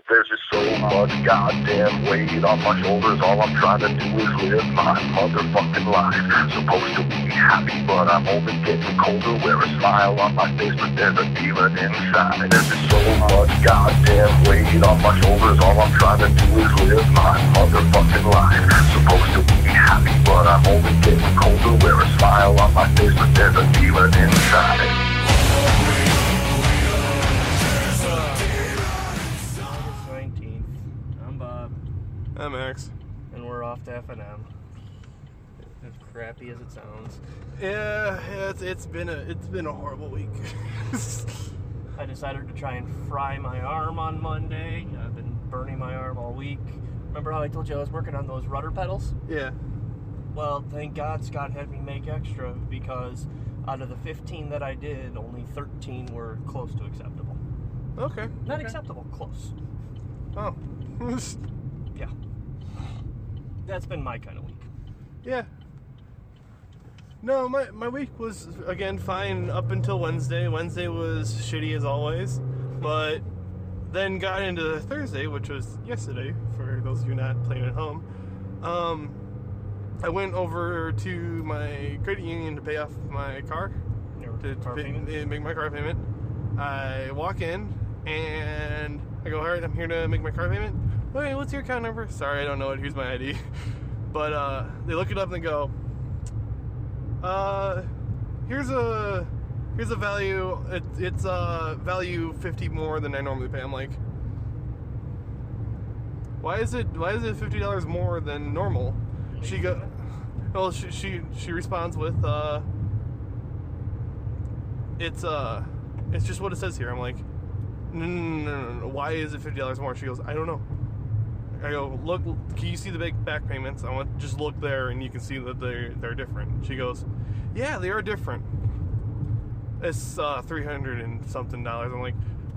There's just so much goddamn weight on my shoulders. All I'm trying to do is live my motherfucking life. Supposed to be happy, but I'm only getting colder. Wear a smile on my face, but there's a demon inside. There's just so much goddamn weight on my shoulders. All I'm trying to do is live my motherfucking life. Supposed to be happy, but I'm only getting colder. Wear a smile on my face, but there's a demon inside. I'm Max. And we're off to F&M. As crappy as it sounds. Yeah, it's been a horrible week. I decided to try and fry my arm on Monday. I've been burning my arm all week. Remember how I told you I was working on those rudder pedals? Yeah. Well, thank God Scott had me make extra, because out of the 15 that I did, only 13 were close to acceptable. Okay. Not acceptable, close. Oh. Yeah. That's been my kind of week. Yeah. No, my week was, again, fine up until Wednesday. Wednesday was shitty as always, but then got into Thursday, which was yesterday, for those of you not playing at home. I went over to my credit union to pay off my car, to make my car payment. I walk in, and I go, alright, I'm here to make my car payment. Okay, what's your account number? Sorry, I don't know it. Here's my ID. But they look it up and they go, here's a value. It's value 50 more than I normally pay. I'm like, why is it $50 more than normal? She responds with, it's just what it says here. I'm like, no. Why is it $50 more? She goes, I don't know. I go, look, can you see the big back payments? I want just look there and you can see that they're different. She goes, yeah, they are different. It's $300 and something. I'm like,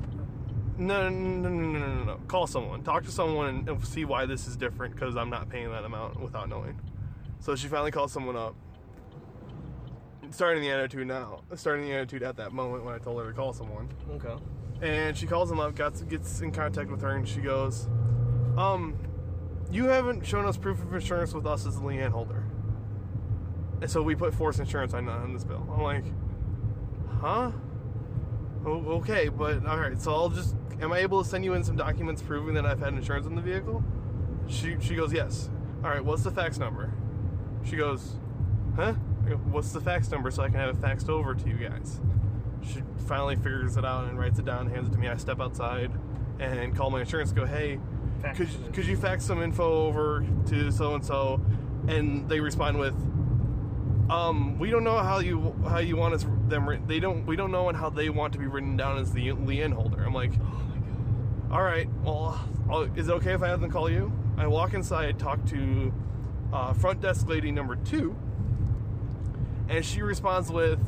no. Call someone. Talk to someone and see why this is different, because I'm not paying that amount without knowing. So she finally calls someone up. Starting the attitude at that moment when I told her to call someone. Okay. And she calls them up, gets in contact with her, and she goes, you haven't shown us proof of insurance with us as the lien holder. And so we put forced insurance on this bill. I'm like, huh? Oh, okay, but alright, so am I able to send you in some documents proving that I've had insurance on the vehicle? She goes, yes. Alright, what's the fax number? She goes, huh? I go, what's the fax number so I can have it faxed over to you guys? She finally figures it out and writes it down, hands it to me. I step outside and call my insurance, go, hey, could you fax some info over to so-and-so? And they respond with, we don't know how you want we don't know how they want to be written down as the lien holder. I'm like, oh my God. All right, well, is it okay if I have them call you? I walk inside, talk to front desk lady number 2, and she responds with,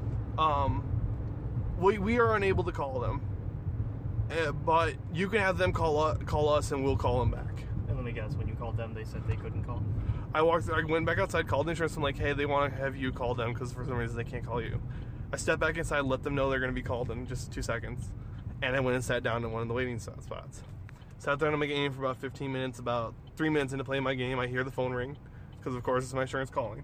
we are unable to call them, but you can have them call us and we'll call them back. And let me guess, when you called them, they said they couldn't call? I went back outside, called the insurance. I'm like, hey, they want to have you call them because for some reason they can't call you. I stepped back inside, let them know they're going to be called in just 2 seconds, and I went and sat down in one of the waiting spots. Sat there on my game for about 15 minutes. About 3 minutes into playing my game, I hear the phone ring because, of course, it's my insurance calling.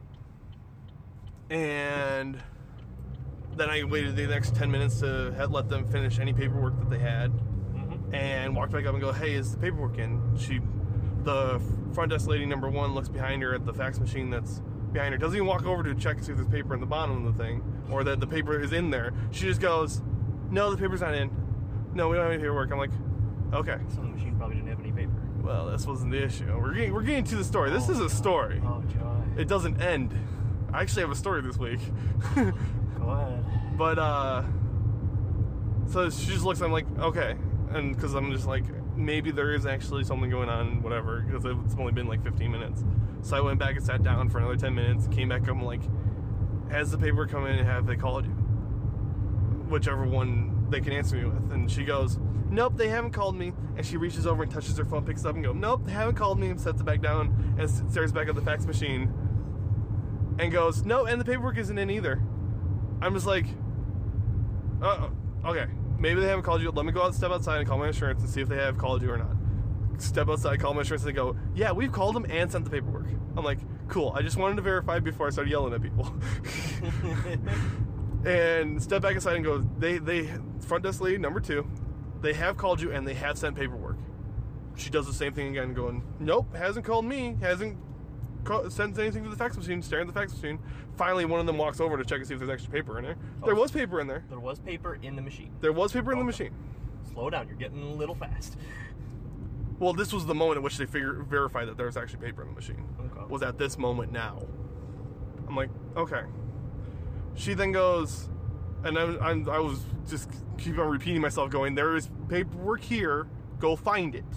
And then I waited the next 10 minutes to let them finish any paperwork that they had, and walked back up and go, hey, is the paperwork in? The front desk lady number 1 looks behind her at the fax machine that's behind her. Doesn't even walk over to check to see if there's paper in the bottom of the thing, or that the paper is in there. She just goes, no, the paper's not in. No, we don't have any paperwork. I'm like, okay. So the machine probably didn't have any paper. Well, this wasn't the issue. We're getting to the story. This is a story. Oh, joy. It doesn't end. I actually have a story this week. Go ahead. But, so she just looks, I'm like, okay. And because I'm just like, maybe there is actually something going on, whatever, because it's only been like 15 minutes. So I went back and sat down for another 10 minutes, came back up, I'm like, has the paper come in and have they called you? Whichever one they can answer me with. And she goes, nope, they haven't called me. And she reaches over and touches her phone, picks it up and goes, nope, they haven't called me, and sets it back down and stares back at the fax machine and goes, no, and the paperwork isn't in either. I'm just like, okay. maybe they haven't called you. Let me go out, step outside, and call my insurance and see if they have called you or not. Step outside, call my insurance, and they go, yeah, we've called them and sent the paperwork. I'm like, cool. I just wanted to verify before I started yelling at people. And step back inside and go, they front desk lady number 2, they have called you and they have sent paperwork. She does the same thing again, going, nope, hasn't called me, hasn't sent anything to the fax machine, staring at the fax machine. Finally, one of them walks over to check and see if there's extra paper in there. There was paper in there. There was paper in the machine. There was paper in the machine. Slow down, you're getting a little fast. Well, this was the moment at which they verified that there was actually paper in the machine. Okay. Was at this moment now. I'm like, okay. She then goes, and I was just keep on repeating myself, going, there is paperwork here, go find it.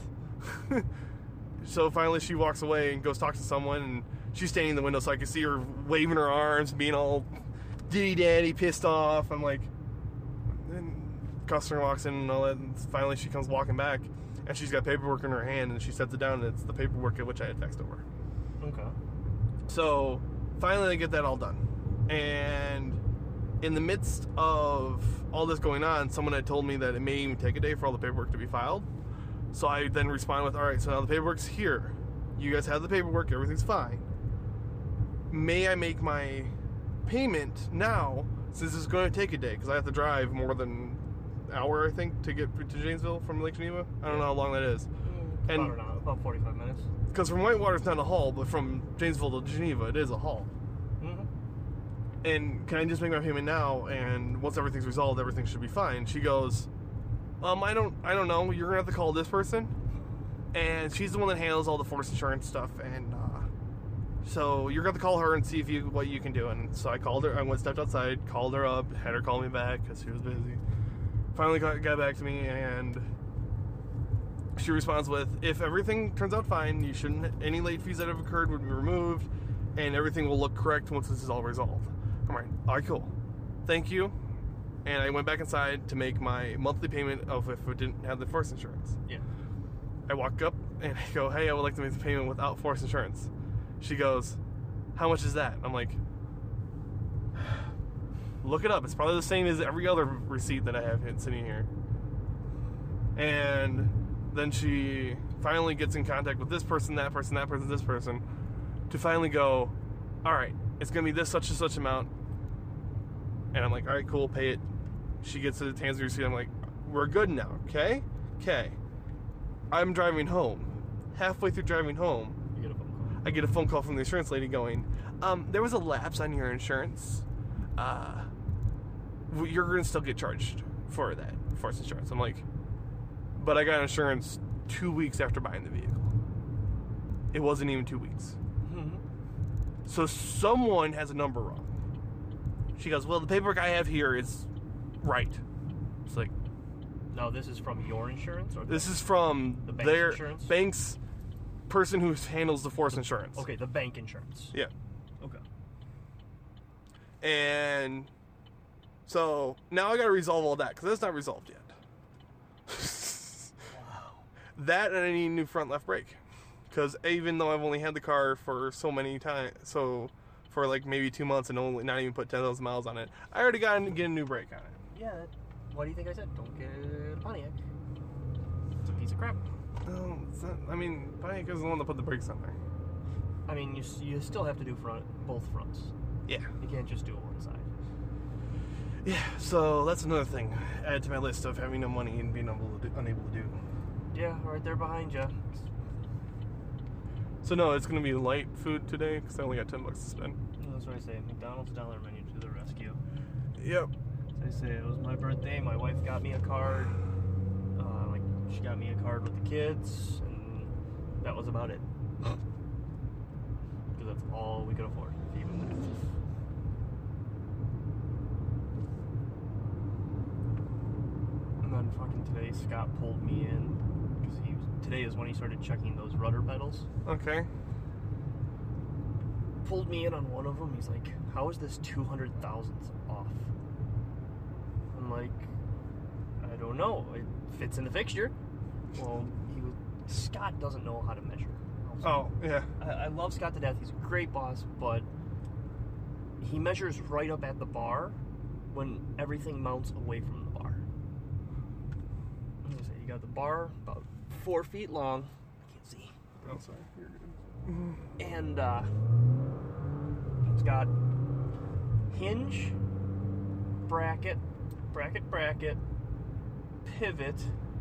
So finally she walks away and goes talk to someone, and she's standing in the window so I can see her waving her arms, being all diddy-daddy, pissed off. I'm like, then customer walks in and all that, and finally she comes walking back, and she's got paperwork in her hand, and she sets it down, and it's the paperwork at which I had faxed over. Okay. So finally they get that all done. And in the midst of all this going on, someone had told me that it may even take a day for all the paperwork to be filed. So I then respond with, all right, so now the paperwork's here. You guys have the paperwork, everything's fine. May I make my payment now, since it's going to take a day, because I have to drive more than an hour, I think, to get to Janesville from Lake Geneva. I don't know how long that is. And About 45 minutes. because from Whitewater it's not a haul, but from Janesville to Geneva it is a haul. Mm-hmm. And can I just make my payment now, and once everything's resolved, everything should be fine? She goes, I don't know. You're gonna have to call this person, and she's the one that handles all the force insurance stuff, and so you're gonna have to call her and see what you can do. And so I called her. I stepped outside, called her up, had her call me back because she was busy. Finally got back to me, and she responds with, if everything turns out fine, you shouldn't, any late fees that have occurred would be removed, and everything will look correct once this is all resolved. I'm like, all right, cool. Thank you. And I went back inside to make my monthly payment of if it didn't have the force insurance. Yeah. I walk up and I go, hey, I would like to make the payment without force insurance. She goes, how much is that? I'm like, look it up. It's probably the same as every other receipt that I have sitting here. And then she finally gets in contact with this person, that person, that person, this person, to finally go, all right, it's going to be this such and such amount. And I'm like, all right, cool, pay it. She gets it, hands me the receipt. I'm like, we're good now, okay? Okay. I'm driving home. Halfway through driving home, You get a phone call. I get a phone call from the insurance lady going, there was a lapse on your insurance. You're going to still get charged for that, force insurance. I'm like, but I got insurance 2 weeks after buying the vehicle. It wasn't even 2 weeks. Mm-hmm. So someone has a number wrong. She goes, well, the paperwork I have here is right. It's like, Now, this is from your insurance? Or this is from The bank's their insurance? bank's person who handles the force insurance. Okay, the bank insurance. Yeah. Okay. And so now I got to resolve all that because that's not resolved yet. Wow. That, and I need a new front left brake. Because even though I've only had the car for so many times, so for like maybe 2 months and only not even put 10,000 miles on it, I already got to get a new brake on it. Yeah, what do you think I said? Don't get a Pontiac. It's a piece of crap. No, it's not, I mean, Pontiac is the one that put the brakes on there. I mean, you still have to do both fronts. Yeah. You can't just do one side. Yeah, so that's another thing. Add to my list of having no money and being unable to do. Yeah, right there behind you. So no, it's going to be light food today because I only got $10 to spend. That's what I say. McDonald's dollar menu to the rescue. Yep. As I say, it was my birthday. My wife got me a card. She got me a card with the kids, and that was about it. Because that's all we could afford, even that. And then fucking today, Scott pulled me in because today is when he started checking those rudder pedals. Okay. Pulled me in on one of them. He's like, "How is this 200,000th off?" I'm like, "I don't know. It fits in the fixture." Well, Scott doesn't know how to measure. Oh, yeah. I love Scott to death. He's a great boss, but he measures right up at the bar when everything mounts away from the bar. you got the bar about 4 feet long. I can't see. Oh, sorry. You're good. And it's got hinge, bracket, pivot,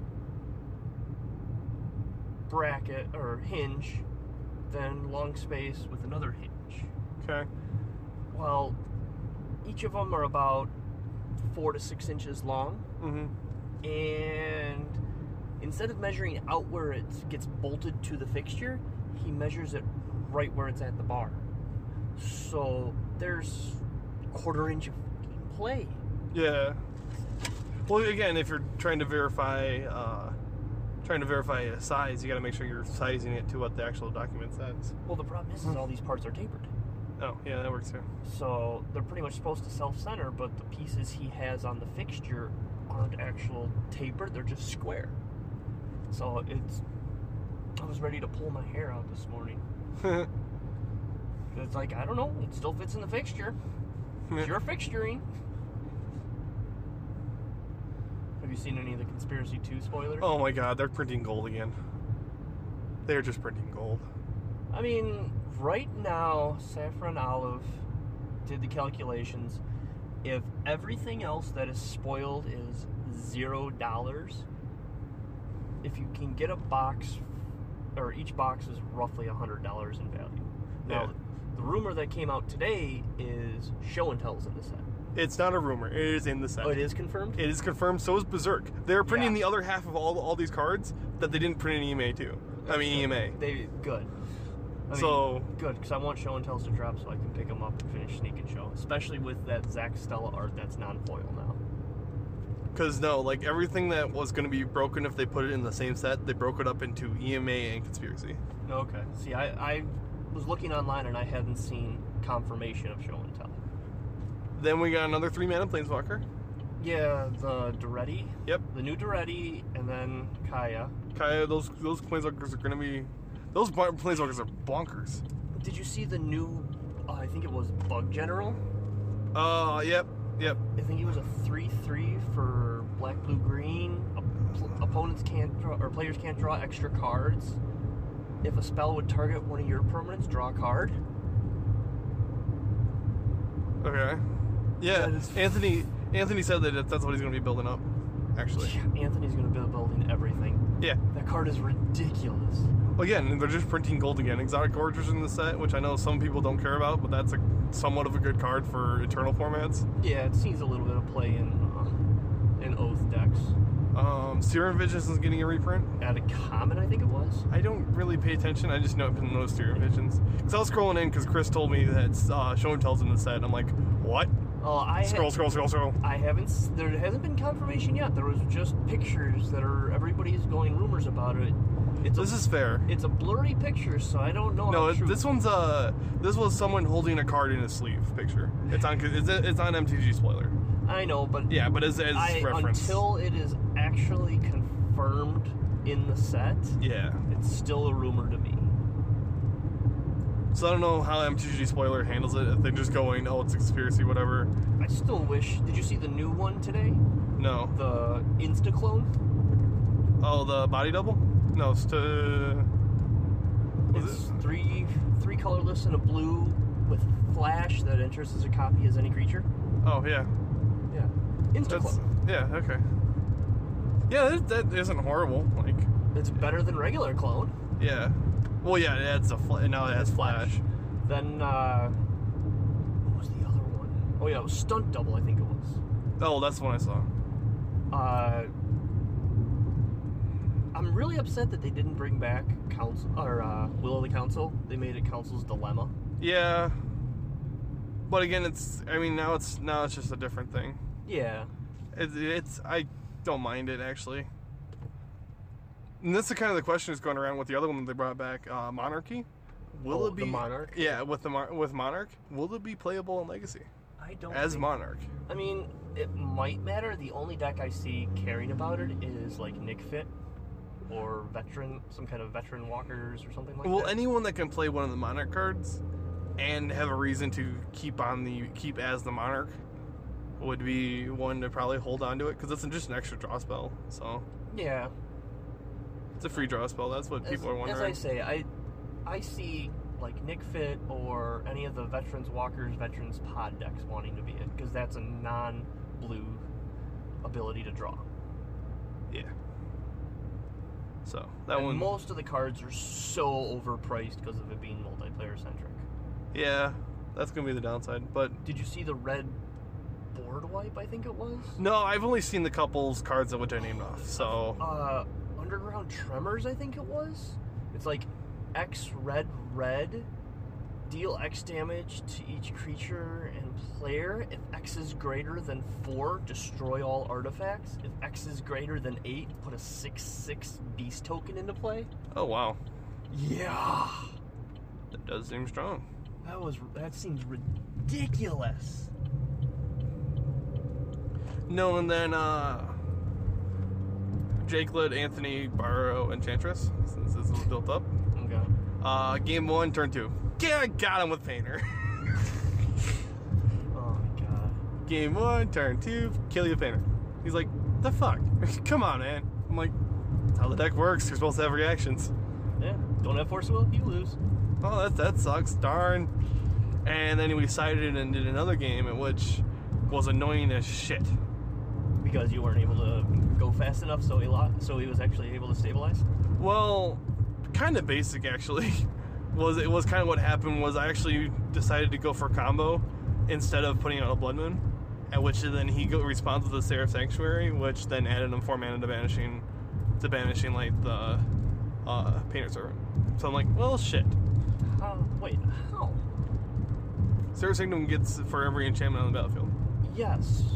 bracket, or hinge, then long space with another hinge. Okay. Well, each of them are about 4 to 6 inches long. Mm-hmm. And instead of measuring out where it gets bolted to the fixture, he measures it right where it's at the bar. So there's a 1/4 inch of play. Yeah. Well, again, if you're trying to verify a size, you got to make sure you're sizing it to what the actual document says. Well, the problem is all these parts are tapered. Oh, yeah, that works too. So they're pretty much supposed to self-center, but the pieces he has on the fixture aren't actual tapered, they're just square. So I was ready to pull my hair out this morning. It's like, I don't know, it still fits in the fixture. It's your fixturing. Have you seen any of the Conspiracy 2 spoilers? Oh my god, they're printing gold again. They're just printing gold. I mean, right now, Saffron Olive did the calculations. If everything else that is spoiled is $0, if you can get a box, or each box is roughly $100 in value. Now, the rumor that came out today is Show and Tell's in the set. It's not a rumor. It is in the set. Oh, it is confirmed? It is confirmed. So is Berserk. They're printing Yeah. the other half of all these cards that they didn't print in EMA too. I mean EMA. Good. I So- mean, good, because I want Show and Tells to drop so I can pick them up and finish Sneak and Show. Especially with that Zach Stella art that's non-foil now. Because no, like everything that was going to be broken if they put it in the same set, they broke it up into EMA and Conspiracy. Okay. See, I was looking online and I hadn't seen confirmation of Show and Tell. Then we got another 3-mana Planeswalker. Yeah, the Duretti. Yep. The new Duretti, and then Kaya. Kaya, those Planeswalkers are going to be... Those Planeswalkers are bonkers. Did you see the new, I think it was Bug General? Yep. I think it was a 3/3 for black, blue, green. Opponents can't draw, or players can't draw extra cards. If a spell would target one of your permanents, draw a card. Okay. Yeah, That is- Anthony said that that's what he's going to be building up, actually. Anthony's going to be building everything. Yeah. That card is ridiculous. Again, they're just printing gold again. Exotic Gorgers in the set, which I know some people don't care about, but that's somewhat of a good card for Eternal formats. Yeah, it sees a little bit of play in Oath decks. Serum Visions is getting a reprint. At a common, I think it was. I don't really pay attention. I just know I've been noticed Serum Visions. Because I was scrolling in because Chris told me that Show and Tell's in the set. I'm like, what? Oh, Scroll. I haven't. There hasn't been confirmation yet. There was just pictures that are. Everybody's going rumors about it. This is fair. It's a blurry picture, so I don't know. No, how true. this was someone holding a card in his sleeve picture. It's on MTG Spoiler. I know, but Yeah, but as reference. until it is actually confirmed in the set, Yeah. it's still a rumor to me. So I don't know how MTG Spoiler handles it. If they're just going, oh, it's a conspiracy, whatever. I still wish. Did you see the new one today? No. The Instaclone. Oh, the body double? No, it's to... It's three colorless and a blue with flash that enters as a copy as any creature. Oh, yeah. Yeah. Instaclone. Yeah, okay. Yeah, that isn't horrible. Like, It's better than regular clone. yeah. Well, yeah, it adds now it has flash. Then, what was the other one? Oh yeah, it was Stunt Double, I think it was. Oh, that's the one I saw. I'm really upset that they didn't bring back Council or Will of the Council. They made it Council's Dilemma. Yeah. But again, now it's just a different thing. Yeah. I don't mind it, actually. And that's the kind of the question that's going around with the other one that they brought back, Monarchy. Will it be the Monarch? Yeah, with Monarch, will it be playable in Legacy I don't. as think- Monarch? I mean, it might matter. The only deck I see caring about it is like Nick Fit or veteran, some kind of veteran walkers or something like Well, that. anyone that can play one of the Monarch cards and have a reason to keep as the Monarch would be one to probably hold on to it because it's just an extra draw spell. So Yeah. It's a free draw spell. That's what people are wondering. As I say, I see like Nick Fit or any of the Veterans Walkers, Veterans Pod decks wanting to be it, because that's a non-blue ability to draw. Yeah. So, that And one... most of the cards are so overpriced because of it being multiplayer-centric. Yeah, that's going to be the downside, but... Did you see the red board wipe, I think it was? No, I've only seen the couple's cards of which I named off, so... Underground Tremors, I think it was? It's like X red, deal X damage to each creature and player. If X is greater than 4, destroy all artifacts. If X is greater than 8, put a 6/6 beast token into play. Oh, wow. Yeah! That does seem strong. That seems ridiculous. No, and then, Jake let Anthony borrow Enchantress, since this was built up. Okay. Game 1, turn 2. Yeah, I got him with Painter. Oh my god. Game 1, turn 2, kill you with Painter. He's like, the fuck? Come on, man. I'm like, that's how the deck works. You're supposed to have reactions. Yeah. Don't have Force of Will, you lose. Oh, that sucks. Darn. And then we sided and did another game, in which was annoying as shit. Because you weren't able to go fast enough, so he was actually able to stabilize? Well, kind of basic, actually. It was kind of what happened was I actually decided to go for a combo instead of putting out a Blood Moon, at which then he responds with the Seraph Sanctuary, which then added him 4 mana to banishing like the Painter Servant. So I'm like, well, shit. Wait, how? Seraph Sanctum gets for every enchantment on the battlefield. Yes.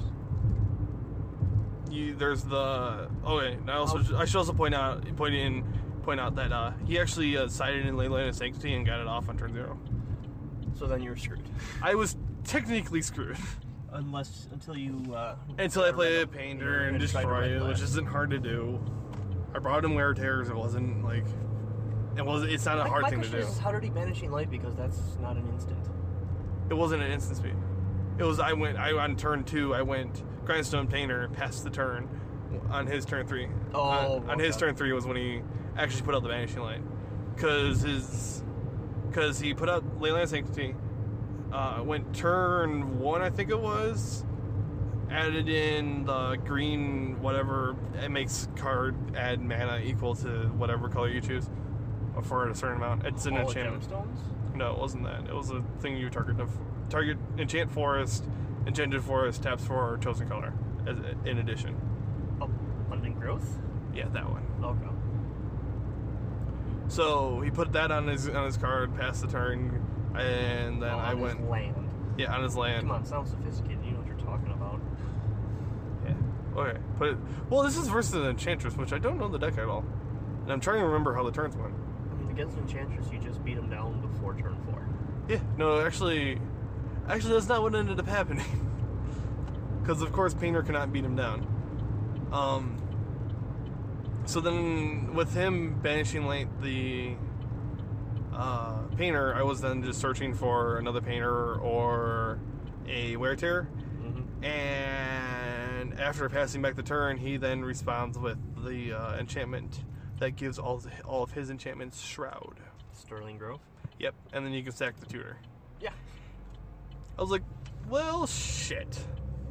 There's the I should also point out that he actually sided in Leyline of Sanctity and got it off on turn 0. So then you're screwed. I was technically screwed. Until I play a Painter and destroy it, which isn't hard to do. I brought in Wear Tears. It wasn't like it's not a hard thing to do. How did he Banishing Light? Because that's not an instant. It wasn't an instant speed. It was on turn 2 I went Grindstone Painter, passed the turn on his turn 3. On his turn 3 was when he actually put out the Banishing Light, because he put out Leyline of Sanctity, went turn 1 I think it was, added in the green whatever, it makes card add mana equal to whatever color you choose for a certain amount. It's an enchantment. Gemstones? No, it wasn't that. It was a thing you target enchant forest, enchanted forest, taps for chosen color in addition. Abundant Growth? Yeah, that one. Okay. So he put that on his card, passed the turn, and then I went. His land. Yeah, on his land. Come on, sounds sophisticated. You know what you're talking about. Yeah. Okay. Put it. Well, this is versus an Enchantress, which I don't know the deck at all, and I'm trying to remember how the turns went. I mean, against Enchantress, you just beat him down before turn 4. Yeah. No, actually, that's not what ended up happening. Because of course Painter cannot beat him down. So then with him Banishing Light the Painter, I was then just searching for another Painter or a Wear Tear. Mm-hmm. And after passing back the turn, he then responds with the enchantment that gives all of his enchantments Shroud. Sterling Grove? Yep, and then you can sack the tutor. Yeah. I was like, well, shit.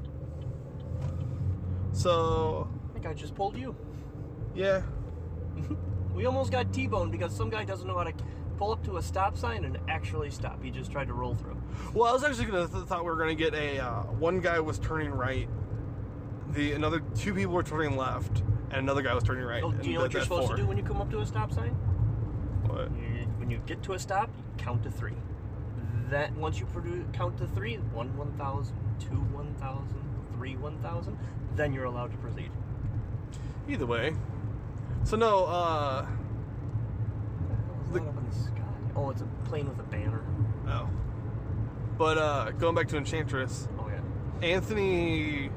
So... I think I just pulled you. Yeah. We almost got T-boned because some guy doesn't know how to pull up to a stop sign and actually stop. He just tried to roll through. Well, I was actually thought we were gonna get a one guy was turning right, another 2 people were turning left, and another guy was turning right. Oh, do you know what you're supposed to do when you come up to a stop sign? What? When you get to a stop, you count to 3. That once you count to 3, 1 1,000, 2 1,000, 3 1,000, then you're allowed to proceed. Either way. So no, What the hell is that up in the sky? Oh, it's a plane with a banner. Oh. But going back to Enchantress, Oh yeah. Anthony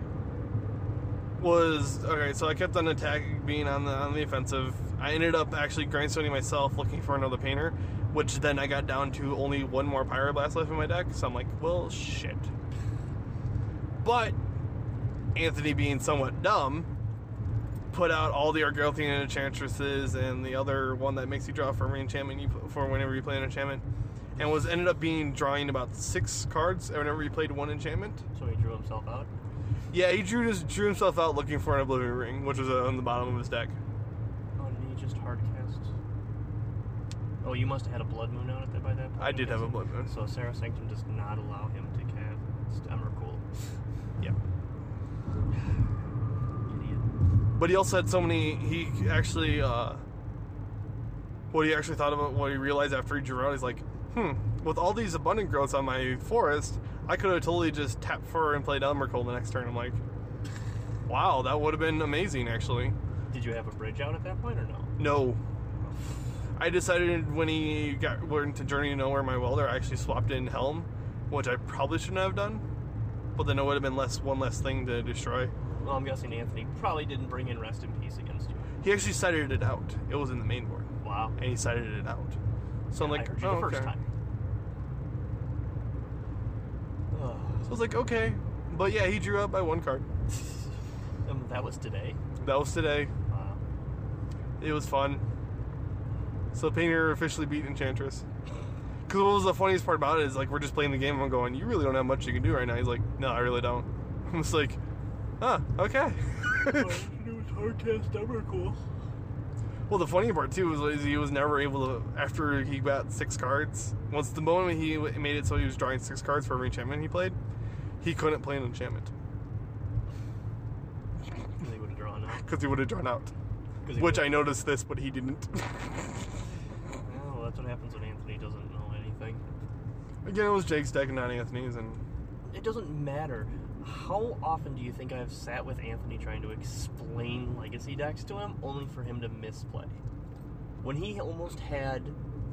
was okay. So I kept on being on the offensive. I ended up actually grindstoning myself, looking for another Painter, which then I got down to only 1 more Pyroblast left in my deck. So I'm like, well, shit. But Anthony, being somewhat dumb, put out all the Argothian enchantresses and the other one that makes you draw for every enchantment for whenever you play an enchantment, and ended up drawing about 6 cards whenever you played one enchantment. So he drew himself out? Yeah, he drew himself out looking for an Oblivion Ring, which was on the bottom of his deck. Oh, didn't he just hard cast? Oh, you must have had a Blood Moon out by that point. I did have a Blood Moon. So Serra Sanctum does not allow him to cast Emrakul. Yeah. Idiot. But he also had so many. He actually, what he actually thought about, what he realized after he drew out, he's like, with all these abundant growths on my forest, I could have totally just tapped for and played Emrakul the next turn. I'm like, wow, that would have been amazing, actually. Did you have a bridge out at that point or no? No. I decided when he went to Journey to Nowhere, my welder, I actually swapped in Helm, which I probably shouldn't have done. But then it would have been one less thing to destroy. Well, I'm guessing Anthony probably didn't bring in Rest in Peace against you. He actually cited it out. It was in the main board. Wow. And he cited it out. So I'm Yeah, like, I heard you oh, the first okay. time. So I was like, okay. But yeah, he drew up by 1 card. That was today. That was today. Wow. It was fun. So Painter officially beat Enchantress. Because what was the funniest part about it is, like, we're just playing the game and I'm going, you really don't have much you can do right now. He's like, no, I really don't. I'm just like, okay. It was hardcast Emrakul. Well, the funny part, too, was he was never able to, after he got 6 cards, once the moment he made it so he was drawing 6 cards for every enchantment he played, he couldn't play an enchantment. He would have drawn out. Because he would have drawn out. Which I noticed this, but he didn't. Well, that's what happens when Anthony doesn't know anything. Again, it was Jake's deck and not Anthony's, and It doesn't matter. How often do you think I've sat with Anthony trying to explain Legacy decks to him, only for him to misplay? When he almost had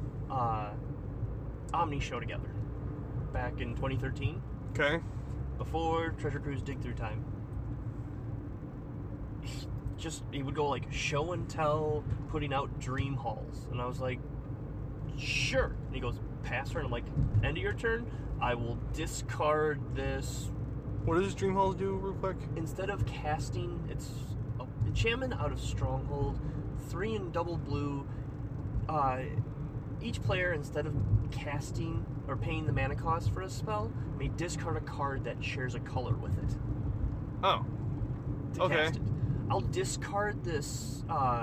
Omni show together back in 2013, okay. before Treasure Cruise Dig Through Time, he would go like show and tell, putting out dream halls, and I was like, sure. And he goes, pass turn. I'm like, end of your turn, I will discard this. What does Dream Halls do, real quick? Instead of casting, it's enchantment out of Stronghold, 3 in double blue. Each player, instead of casting or paying the mana cost for a spell, may discard a card that shares a color with it. Oh. To Okay. cast it. I'll discard this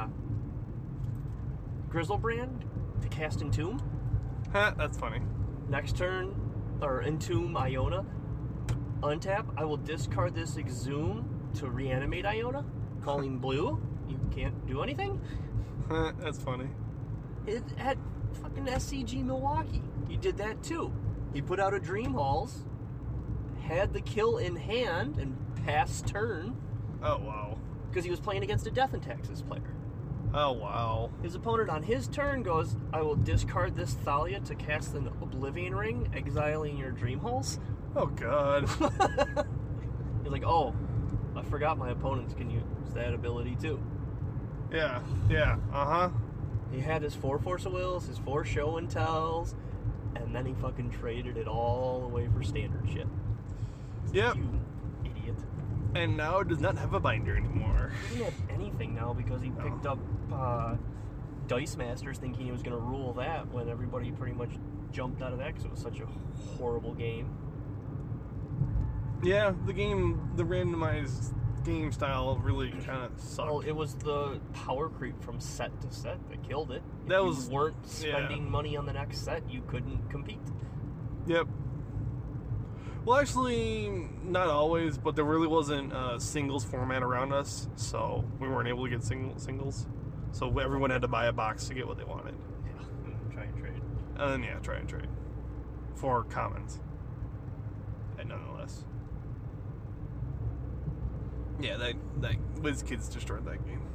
Grizzlebrand to cast Entomb. That's funny. Next turn, or Entomb Iona. Untap, I will discard this Exhume to reanimate Iona. Calling blue. You can't do anything. That's funny. It at fucking SCG Milwaukee. He did that too. He put out a Dream Halls, had the kill in hand, and passed turn Oh, wow. because he was playing against a Death and Taxes player. Oh, wow. His opponent on his turn goes, I will discard this Thalia to cast an Oblivion Ring, exiling your Dream Halls. Oh, God. He's like, oh, I forgot my opponents can use that ability too. Yeah. Uh-huh. He had his 4 Force of Wills, his 4 Show and Tells, and then he fucking traded it all away for standard shit. Yep. You idiot. And now it does not have a binder anymore. He doesn't have anything now because he picked up Dice Masters thinking he was going to rule that when everybody pretty much jumped out of that because it was such a horrible game. Yeah, the randomized game style really kind of sucked. Well, it was the power creep from set to set that killed it. If That you was- weren't spending money on the next set, you couldn't compete. Yep. Well, actually, not always, but there really wasn't a singles format around us, so we weren't able to get singles. So everyone had to buy a box to get what they wanted. Yeah, try and trade. And then, try and trade. For commons. And nonetheless. Yeah, that WizKids destroyed that game.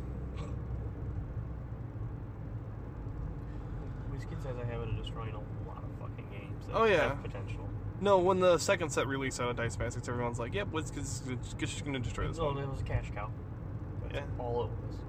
WizKids has a habit of destroying a lot of fucking games that Oh, yeah. have potential. No, when the second set released out of Dice Masters, everyone's like, yep, WizKids is just going to destroy this No, one. it was a cash cow. That's Yeah. all it was.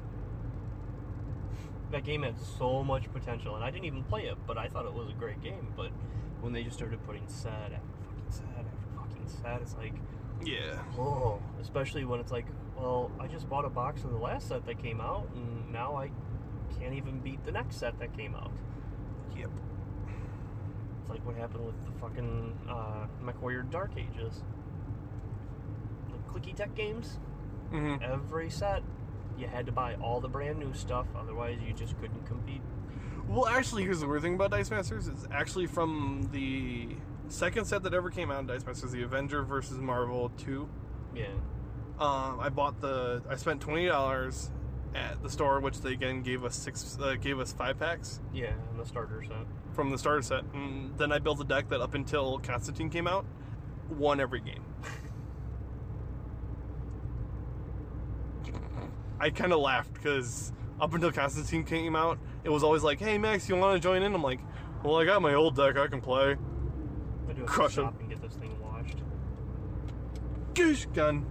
That game had so much potential, and I didn't even play it, but I thought it was a great game. But when they just started putting set after fucking set after fucking set, it's like, Yeah. oh, especially when it's like well, I just bought a box of the last set that came out, and now I can't even beat the next set that came out. Yep. It's like what happened with the fucking MechWarrior Dark Ages. The Clicky Tech games, Mm-hmm. every set, you had to buy all the brand new stuff, otherwise you just couldn't compete. Well, actually, here's the weird thing about Dice Masters. It's actually from the second set that ever came out in Dice Masters, the Avenger vs. Marvel 2. Yeah. I spent $20 at the store, which they again gave us 5 packs Yeah, and the starter set. from the starter set. And then I built a deck that up until Constantine came out, won every game. I kind of laughed because up until Constantine came out, it was always like, "Hey Max, you want to join in?" I'm like, "Well, I got my old deck, I can play." I do have Crush to 'em. stop and get this thing washed. Goosh gun.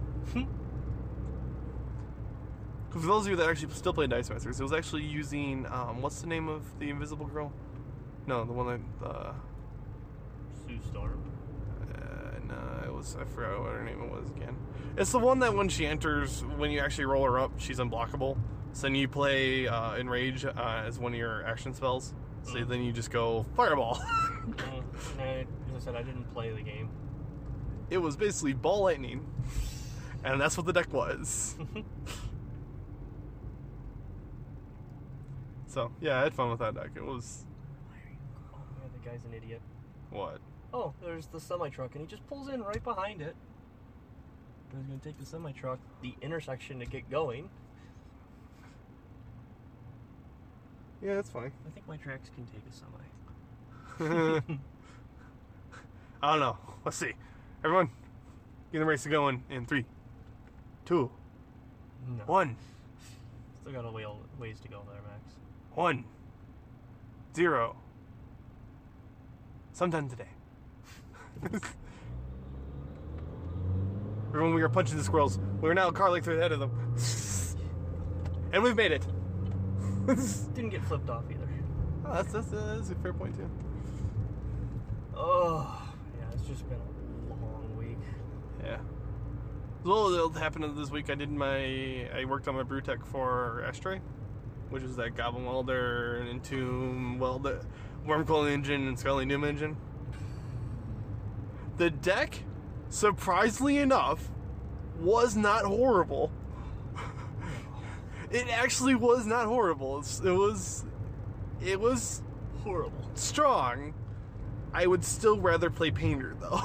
For those of you that actually still play Dice Masters, it was actually using what's the name of the Invisible Girl? No, the one that Sue Storm. no, it was, I forgot what her name was again. It's the one that when she enters, when you actually roll her up, she's unblockable. So then you play Enrage as one of your action spells. So then you just go Fireball. As I said, I didn't play the game. It was basically Ball Lightning. And that's what the deck was. So, yeah, I had fun with that deck. It was... Oh man, the guy's an idiot. What? Oh, there's the semi-truck, and he just pulls in right behind it. He's gonna take the semi-truck, the intersection to get going. Yeah, that's fine. I think my tracks can take a semi. I don't know. Let's see. Everyone, get the race going in 3, 2, No. 1, Still got a ways to go there, Max. 1, 0. Sometime today. Everyone, we are punching the squirrels. We're now a car length ahead of them. And we've made it. Didn't get flipped off either. Oh, that's a fair point, too. Oh, yeah, it's just been a long week. Yeah. Well, what happened this week, I worked on my Brewtech for Ashtray, which is that Goblin Welder and Entomb Welder, Wormcoil engine and Scully Doom engine. The deck, surprisingly enough, was not horrible. It actually was not horrible. It was Horrible. strong. I would still rather play Painter, though.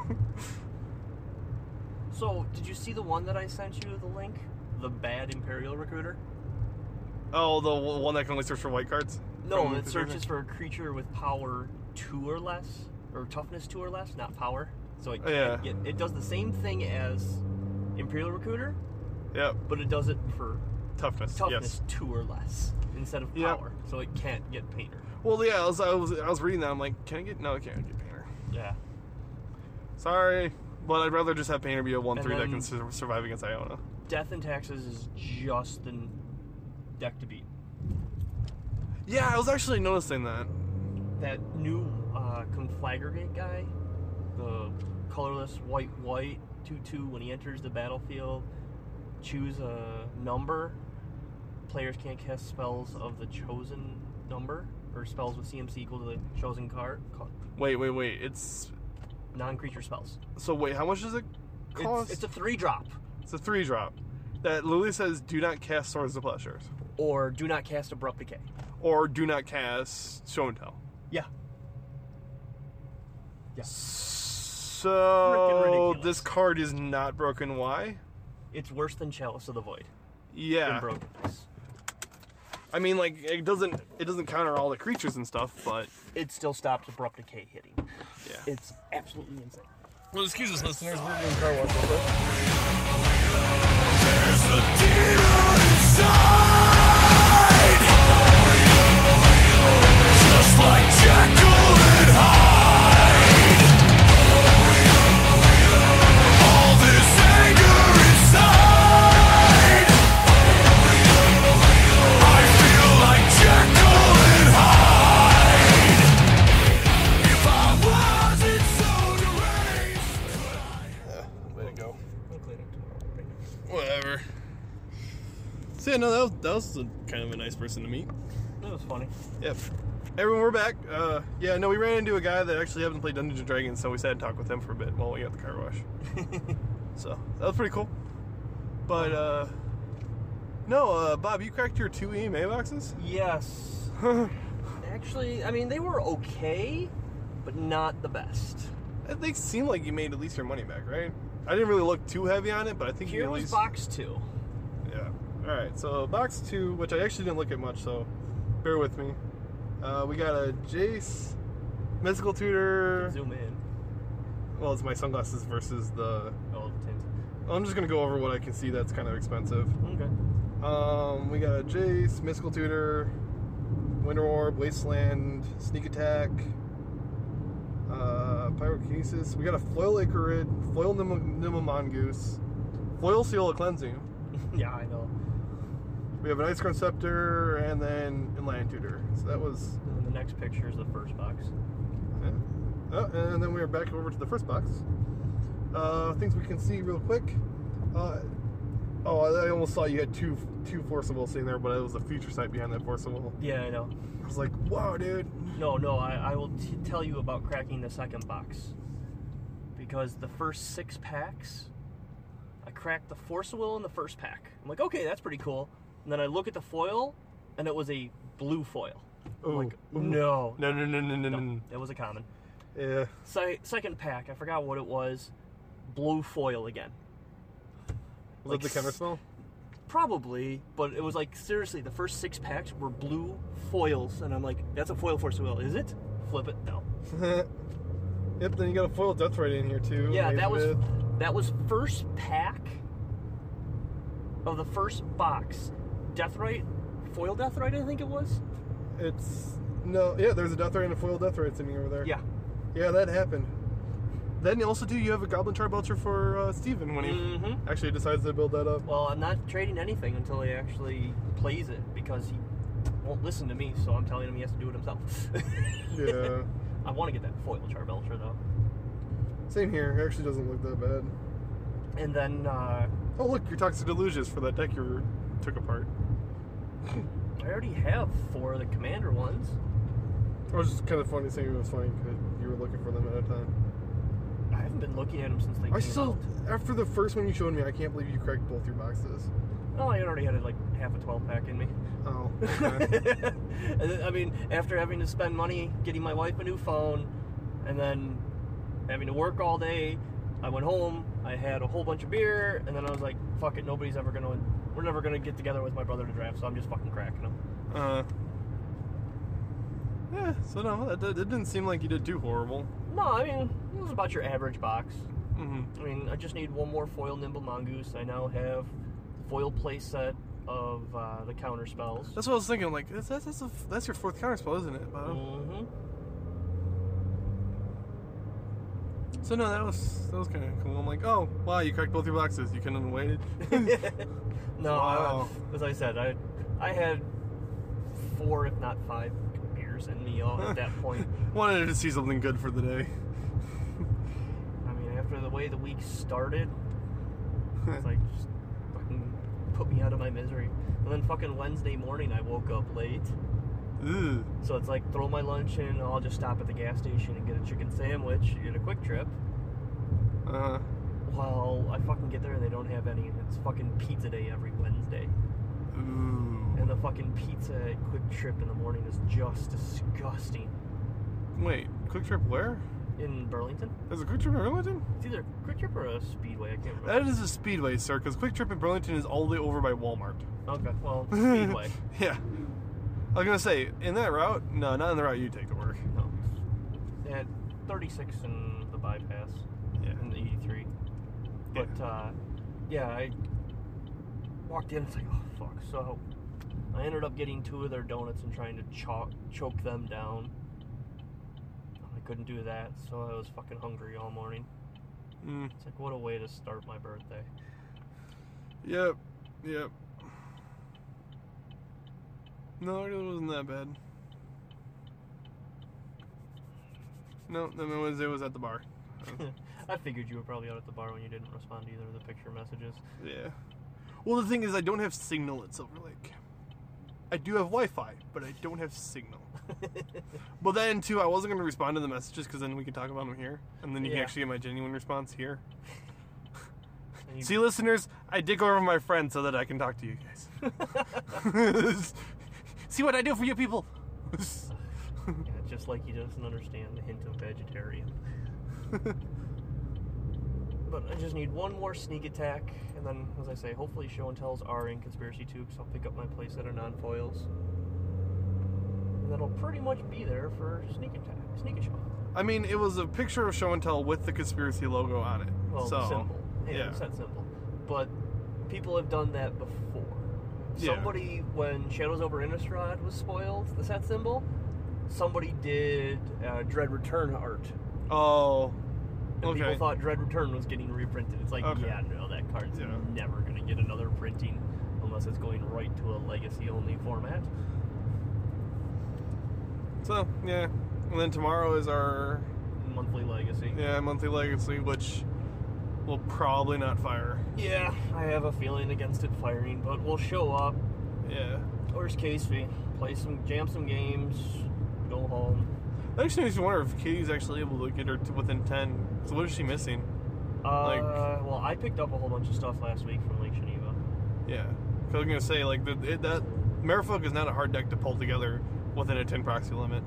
So, did you see the one that I sent you the link? The bad Imperial Recruiter? Oh, the one that can only search for white cards? No, From it the searches for a creature with power 2 or less, or toughness 2 or less, not power. So it Yeah. it does the same thing as Imperial Recruiter, Yep. but it does it for Toughness. toughness Yes. 2 or less instead of Yep. power. So it can't get Painter. Well, yeah, I was reading that. I'm like, can I get? No, I can't get Painter. Yeah. Sorry, but I'd rather just have Painter be a 1/3 that then- can survive against Iona. Death and Taxes is just the deck to beat. Yeah, I was actually noticing that. That new Conflagrate guy, the colorless white 2/2, when he enters the battlefield, choose a number. Players can't cast spells of the chosen number, or spells with CMC equal to the chosen card. Wait. It's Non-creature spells. so wait. How much does it cost? It's a 3-drop. It's a 3-drop. That literally says, "Do not cast Swords of Plowshares," Or do not cast Abrupt Decay. or "Do not cast Show and Tell." Yeah. Yeah. So Frickin' ridiculous. this card is not broken. Why? It's worse than Chalice of the Void. Yeah. In brokenness. I mean, like it doesn't counter all the creatures and stuff, but It still stops Abrupt Decay hitting. yeah. It's absolutely insane. Well, excuse us, listeners. We're doing car wash real quick. Just like Jekyll and Hyde. All this anger inside. I feel like Jekyll and Hyde. If I wasn't so deranged. Way to go. I'll clean it tomorrow. Whatever. that was kind of a nice person to meet. It was funny. Yep. Everyone, we're back. We ran into a guy that actually haven't played Dungeons & Dragons, so we sat and talked with him for a bit while we got the car wash. So, that was pretty cool. But, Bob, you cracked your 2 EMA boxes? Yes. Actually, I mean, they were okay, but not the best. They seem like you made at least your money back, right? I didn't really look too heavy on it, but I think you Here at was least... box 2. Yeah. Alright, so box 2, which I actually didn't look at much, so bear with me. We got a Jace, Mystical Tutor. Zoom in. Well, it's my sunglasses versus the... Oh, the tint. I'm just going to go over what I can see that's kind of expensive. Okay. We got a Jace, Mystical Tutor, Winter Orb, Wasteland, Sneak Attack, Pyrokinesis. We got a Foil Icarid, Foil Nimble Mongoose, Foil Seal of Cleansing. Yeah, I know. We have an Ice Crown Scepter, and then Inland Tutor. So that was... And the next picture is the first box. Yeah. And then we are back over to the first box. Things we can see real quick. I almost saw you had two Forcibles sitting there, but it was a feature site behind that Forcible. Yeah, I know. I was like, wow, dude. No, I will tell you about cracking the second box. Because the first 6 packs, I cracked the Forcible in the first pack. I'm like, okay, that's pretty cool. And then I look at the foil, and it was a blue foil. I'm like, no. No. It was a common. Yeah. Second pack, I forgot what it was. Blue foil again. Was it the counterspell? Probably, but it was like, seriously, the first 6 packs were blue foils, and I'm like, that's a foil Forcible, is it? Flip it, no. Yep, then you got a foil Deathrite in here too. Yeah, that was first pack of the first box. Deathrite, foil Deathrite, I think it was. There's a Deathrite and a foil Deathrite sitting over there. Yeah, that happened. Then also you have a Goblin Charbelcher for Steven when he actually decides to build that up. Well, I'm not trading anything until he actually plays it, because he won't listen to me, so I'm telling him he has to do it himself. Yeah. I want to get that foil Charbelcher, though. Same here. It actually doesn't look that bad. And then, oh, look, your Toxic Deluges for that deck you took apart. I already have 4 of the Commander ones. It was just kind of funny saying it was funny because you were looking for them at a time. I haven't been looking at them since they came out. After the first one you showed me, I can't believe you cracked both your boxes. Oh, I already had like half a 12-pack in me. Oh, okay. I mean, after having to spend money getting my wife a new phone, and then having to work all day, I went home, I had a whole bunch of beer, and then I was like, fuck it, we're never gonna get together with my brother to draft, so I'm just fucking cracking them. Yeah, so no, it didn't seem like you did too horrible. No, I mean, it was about your average box. Mm-hmm. I mean, I just need one more foil Nimble Mongoose. I now have foil playset of the counter spells. That's what I was thinking. I'm like, that's your 4th counter spell, isn't it, Bob? Mm-hmm. So no, that was kind of cool. I'm like, oh wow, you cracked both your boxes. You couldn't have waited. No, wow. As I said, I had 4, if not 5, beers in me all at that point. Wanted to see something good for the day. I mean, after the way the week started, it's like, just fucking put me out of my misery. And then fucking Wednesday morning, I woke up late. Ugh. So it's like, throw my lunch in, I'll just stop at the gas station and get a chicken sandwich, get a Quick Trip. Well, I fucking get there and they don't have any, and it's fucking pizza day every Wednesday. Ooh. And the fucking pizza at Quick Trip in the morning is just disgusting. Wait, Quick Trip where? In Burlington? There's a Quick Trip in Burlington? It's either Quick Trip or a Speedway, I can't remember. That is a Speedway, sir, because Quick Trip in Burlington is all the way over by Walmart. Okay, well, Speedway. Yeah. I was going to say, in that route? No, not in the route you take to work. No. They had 36 in the bypass. Yeah. And 83. But, I walked in, it's like, oh, fuck. So, I ended up getting 2 of their donuts and trying to choke them down. I couldn't do that, so I was fucking hungry all morning. It's like, what a way to start my birthday. Yep. No, it really wasn't that bad. No, then Wednesday was at the bar. I figured you were probably out at the bar when you didn't respond to either of the picture messages. Yeah. Well, the thing is, I don't have signal at Silver Lake. I do have Wi-Fi, but I don't have signal. But then, too, I wasn't going to respond to the messages because then we can talk about them here. And then you can Yeah. actually get my genuine response here. And you- See, listeners, I dig over my friends so that I can talk to you guys. See what I do for you people. Yeah, just like he doesn't understand the hint of vegetarian. But I just need one more sneak attack, and then, as I say, hopefully show and tells are in Conspiracy 2, because I'll pick up my playset of non-foils. And then I'll pretty much be there for sneak attack, sneak and show. I mean, it was a picture of show and tell with the conspiracy logo on it. Well, so, symbol. yeah. Set symbol. But people have done that before. Yeah. Somebody, when Shadows over Innistrad was spoiled, the set symbol, somebody did Dread Return art. Oh, And okay. people thought Dread Return was getting reprinted. It's like, Okay. yeah, no, that card's Yeah. never going to get another printing unless it's going right to a legacy-only format. So, yeah. And then tomorrow is our Monthly legacy. monthly legacy, which will probably not fire. Yeah, I have a feeling against it firing, but we'll show up. Yeah. Worst case, we jam some games, go home. That actually makes me wonder if Katie's actually able to get her to within 10. So what is she missing? Well, I picked up a whole bunch of stuff last week from Lake Geneva. Yeah. Because I was going to say, like, that Merfolk is not a hard deck to pull together within a 10 proxy limit.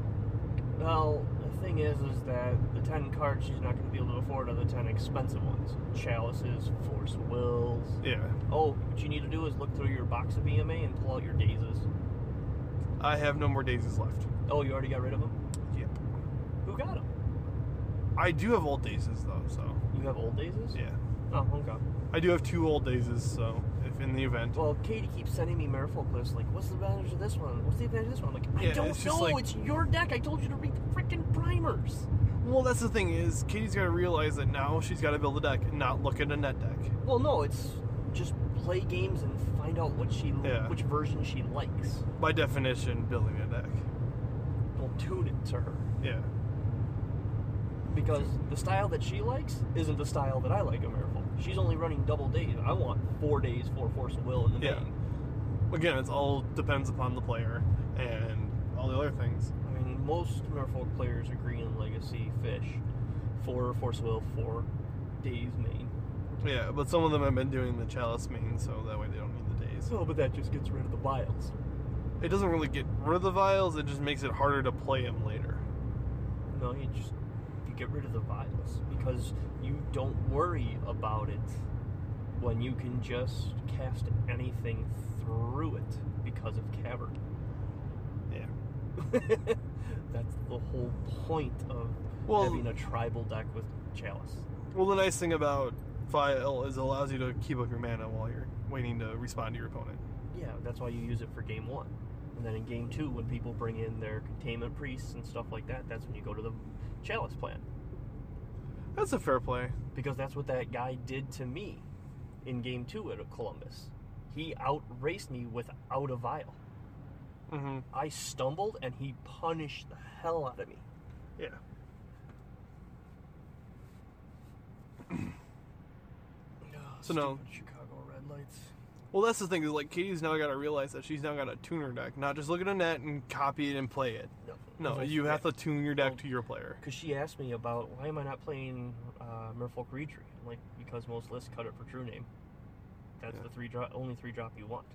Well, the thing is that the 10 cards she's not going to be able to afford are the 10 expensive ones. Chalices, Force Wills. Yeah. Oh, what you need to do is look through your box of EMA and pull out your Dazes. I have no more daisies left. Oh, you already got rid of them? Yep. Who got them? I do have old daisies, though, so. You have old Dazes? Yeah. Oh, okay. I do have 2 old daisies, so if in the event. Well, Katie keeps sending me Merfolk lists, like, what's the advantage of this one? What's the advantage of this one? I'm like, Yeah, I don't it's just know, like- it's your deck. I told you to read the freaking primers. Well, that's the thing is, Katie's got to realize that now she's got to build a deck and not look at a net deck. Well, no, it's just play games and find out what Yeah. which version she likes. By definition, building a deck. We'll tune it to her. Yeah. Because the style that she likes isn't the style that I like of Merfolk. She's only running double days. I want 4 days, 4 Force of Will in the Yeah. main. Again, it's all depends upon the player and all the other things. I mean, most Merfolk players agree in Legacy Fish. 4 Force of Will, 4 days main. Yeah, but some of them have been doing the Chalice main, so that way they don't need the days. Oh, but that just gets rid of the vials. It doesn't really get rid of the vials, it just makes it harder to play them later. No, you get rid of the vials because you don't worry about it when you can just cast anything through it because of Cavern. Yeah. That's the whole point of Well- having a tribal deck with Chalice. Well, the nice thing about Vial is it allows you to keep up your mana while you're waiting to respond to your opponent. Yeah, that's why you use it for game 1. And then in game 2, when people bring in their containment priests and stuff like that, that's when you go to the Chalice plan. That's a fair play. Because that's what that guy did to me in game 2 at Columbus. He outraced me without a vial. Mm-hmm. I stumbled and he punished the hell out of me. Yeah. So no. Stupid Chicago red lights. Well, that's the thing is, like, Katie's now got to realize that she's now got a tuner deck, not just look at a net and copy it and play it. No, you have to tune your deck to your player. Because she asked me about why am I not playing Merfolk Retreat? I'm like, because most lists cut it for True Name. That's Yeah. the only 3-drop you want.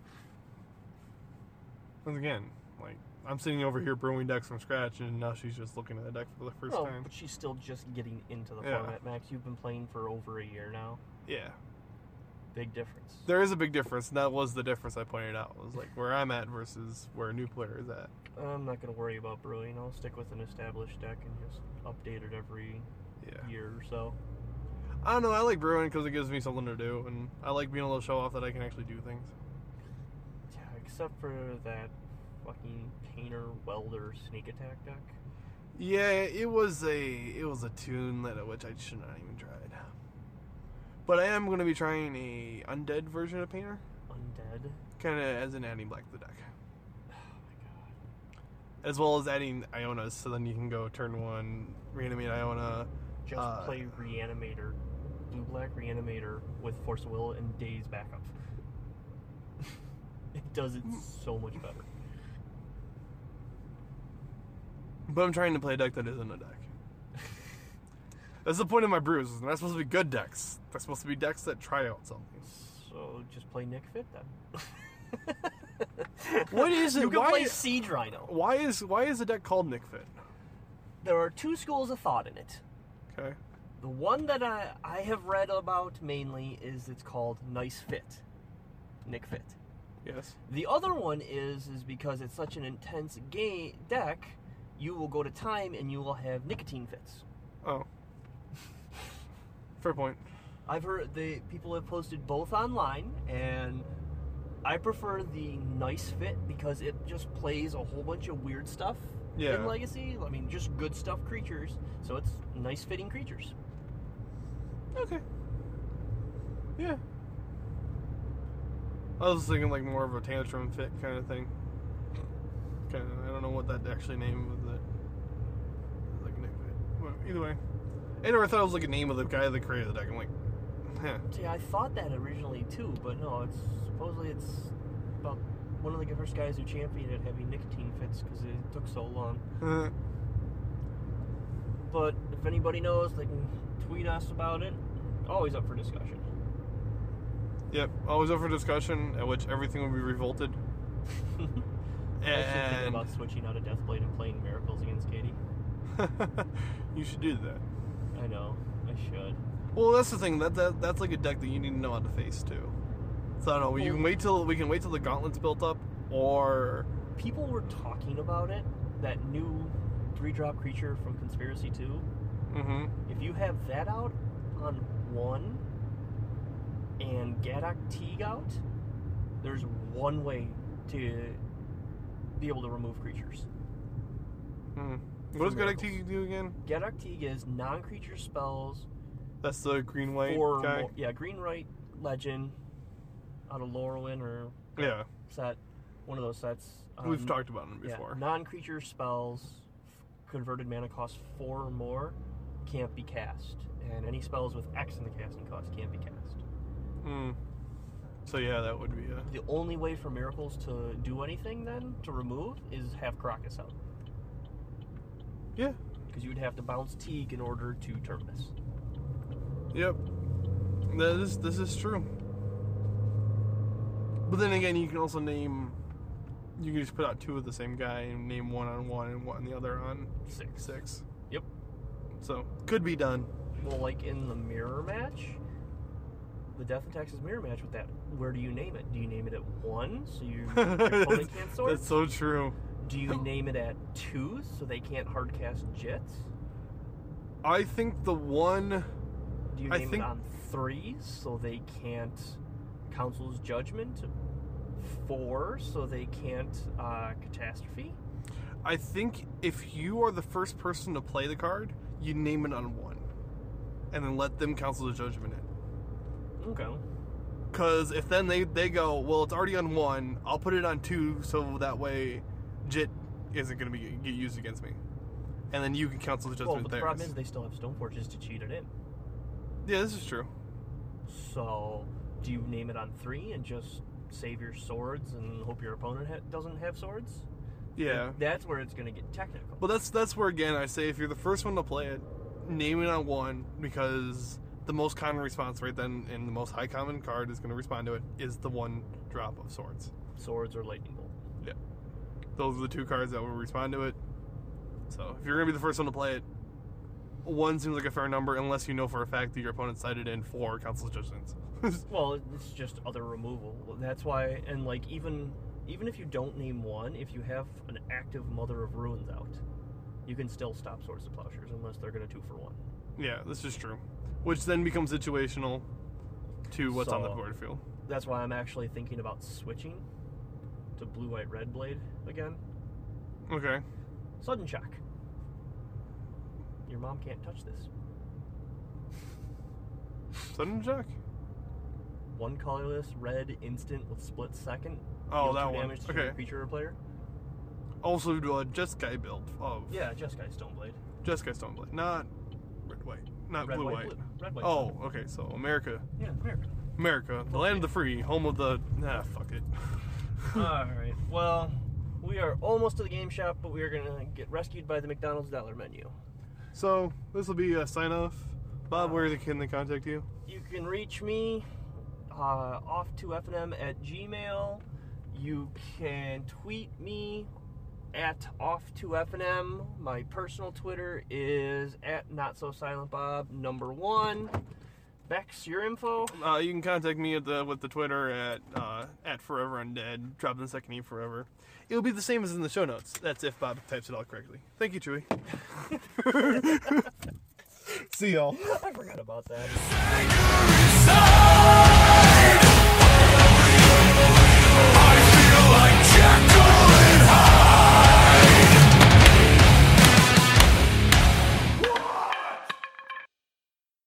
Once again, like, I'm sitting over here brewing decks from scratch, and now she's just looking at the deck for the first Well, time. but she's still just getting into the Yeah. format. Max, you've been playing for over a year now. Yeah. Big difference. There is a big difference, and that was the difference I pointed out. Was like where I'm at versus where a new player is at. I'm not going to worry about brewing. I'll stick with an established deck and just update it every Yeah. year or so. I don't know, I like brewing because it gives me something to do, and I like being able to show off that I can actually do things. Yeah, except for that fucking Painter Welder sneak attack deck. Yeah, it was a tune that which I should not even tried. But I am going to be trying a undead version of Painter, Undead. kind of as in adding black to the deck, Oh my god. as well as adding Ionas, so then you can go turn 1, reanimate Iona. Just play Reanimator. Blue-black Reanimator with Force of Will and Daze backup. does it so much better. But I'm trying to play a deck that isn't a deck. That's the point of my brews. They're not supposed to be good decks. They're supposed to be decks that try out something. So just play Nick Fit then. What is it? You can Why- play Siege Rhino. Why is the deck called Nick Fit? There are two schools of thought in it. Okay. The one that I have read about mainly is it's called Nice Fit. Nick Fit. Yes. The other one is because it's such an intense deck, you will go to time and you will have nicotine fits. Oh. Fair point. I've heard people have posted both online, and I prefer the Nice Fit because it just plays a whole bunch of weird stuff Yeah. in Legacy. I mean, just good stuff creatures, so it's nice fitting creatures. Okay. Yeah. I was thinking like more of a tantrum fit kind of thing. Kind of. I don't know what that actually name was. Like Nick Fit. Well, either way. Anyway, I thought it was like a name of the guy that created the deck. I'm like, huh. See, I thought that originally too, but no, it's about one of the first guys who championed it having nicotine fits because it took so long. But if anybody knows, they can tweet us about it. Always up for discussion. Yep. Always up for discussion, at which everything will be revolted. I was just thinking about switching out of Deathblade and playing Miracles against Katie. You should do that. I know, I should. Well, that's the thing. That's like a deck that you need to know how to face too. So I don't know. We can wait till the gauntlet's built up, or People were talking about it. That new 3-drop creature from Conspiracy 2. mm-hmm. If you have that out on 1 and Gaddock Teague out, there's one way to be able to remove creatures. Mm. What does Gaddock Miracles. Teague do again? Gaddock Teague is non-creature spells. That's the green white Or guy. more, yeah, green white legend out of Lorwyn or Yeah, set, one of those sets. we've talked about them Yeah, before. non-creature spells, converted mana cost 4 or more, can't be cast, and any spells with X in the casting cost can't be cast. Mm. So yeah, that would be The only way for Miracles to do anything then, to remove, is have Crocus out. yeah. Because you would have to bounce Teague in order to Terminus. Yep. This is true. But then again, you can also name. You can just put out 2 of the same guy and name one on 1 and one the other on 6. Yep. So could be done. Well, like in the mirror match, the Death and Taxes mirror match with that, where do you name it? Do you name it at 1 so your opponent can't sword? That's so true. Do you name it at 2 so they can't hardcast Jits? I think the one. Do you I name think- it on 3 so they can't Council's Judgment? 4 so they can't Catastrophe? I think if you are the first person to play the card, you name it on 1, and then let them cancel the judgment in. Okay. Because if then they go, well, it's already on 1, I'll put it on 2, so that way Jit isn't going to get used against me, and then you can cancel the Well, judgment but the there. problem is they still have Stoneforges to cheat it in. Yeah, this is true. So, do you name it on 3 and just save your swords and hope your opponent doesn't have swords? Yeah, That's where it's going to get technical. but that's where again I say if you're the first one to play it, name it on 1, because the most common response right then and the most high common card is going to respond to it is the 1 drop of swords. Swords or Lightning Bolt. Yeah, those are the 2 cards that will respond to it. So if you're going to be the first one to play it, 1 seems like a fair number unless you know for a fact that your opponent sided in 4 Council's Judgments. Well, it's just other removal. That's why, and like even if you don't name 1, if you have an active Mother of Ruins out, you can still stop Swords to Plowshares unless they're going to 2 for 1. Yeah, this is true. Which then becomes situational to what's on the So- board field. That's why I'm actually thinking about switching to Blue White Red Blade again. Okay. Sudden Shock. Your mom can't touch this. Sudden Jack? 1 colorless red instant with split second. Oh, Deal that 2 one. damage to Okay. a creature or player. Also do a Jeskai build of Yeah, Jeskai Stoneblade. Jeskai Stoneblade. Not red white. Not Red, blue white, white. blue. Red, white, Oh, blue. okay, so America. Yeah, America. America. The land of the free, home of the fuck it. Alright, well, we are almost to the game shop, but we are going to get rescued by the McDonald's dollar menu. So, this will be a sign-off. Bob, where can they contact you? You can reach me off2fnm@gmail. You can tweet me at off2fnm. My personal Twitter is at NotSoSilentBob1. Bex, your info? You can contact me with the Twitter at Forever Undead. Drop in the second E Forever. It'll be the same as in the show notes. That's if Bob types it all correctly. Thank you, Chewy. See y'all. I forgot about that. Anger is